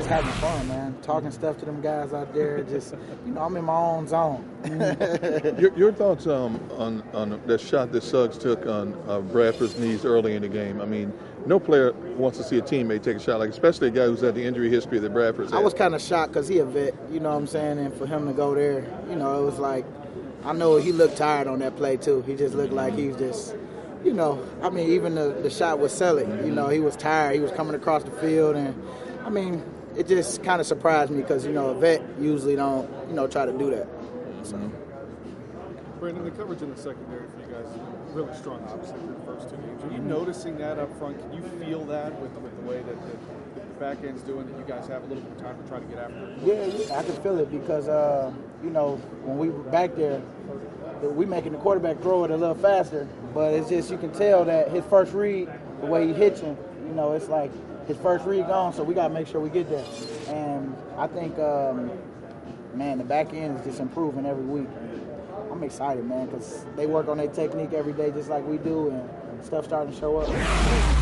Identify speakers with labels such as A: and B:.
A: having fun, man. Talking stuff to them guys out there. Just, I'm in my own zone.
B: Your thoughts on the shot that Suggs took on Bradford's knees early in the game? I mean, no player wants to see a teammate take a shot, like especially a guy who's had the injury history that Bradford's had.
A: I was kind of shocked because he a vet, you know what I'm saying? And for him to go there, it was like, I know he looked tired on that play too. He just looked like he was just, even the shot with Selleck, he was tired. He was coming across the field. And, it just kind of surprised me because, a vet usually don't, try to do that. So.
C: Brandon, the coverage in the secondary for you guys is really strong, obviously, for the first 2 games. Are you noticing that up front? Can you feel that with the way that the back end's doing, that you guys have a little bit of time to try to get after it?
A: Yeah, I can feel it because, when we were back there, we making the quarterback throw it a little faster, but it's just you can tell that his first read, the way he hits him, it's like his first read gone, so we got to make sure we get there. And I think, the back end is just improving every week. I'm excited, man, because they work on their technique every day just like we do, and stuff starting to show up.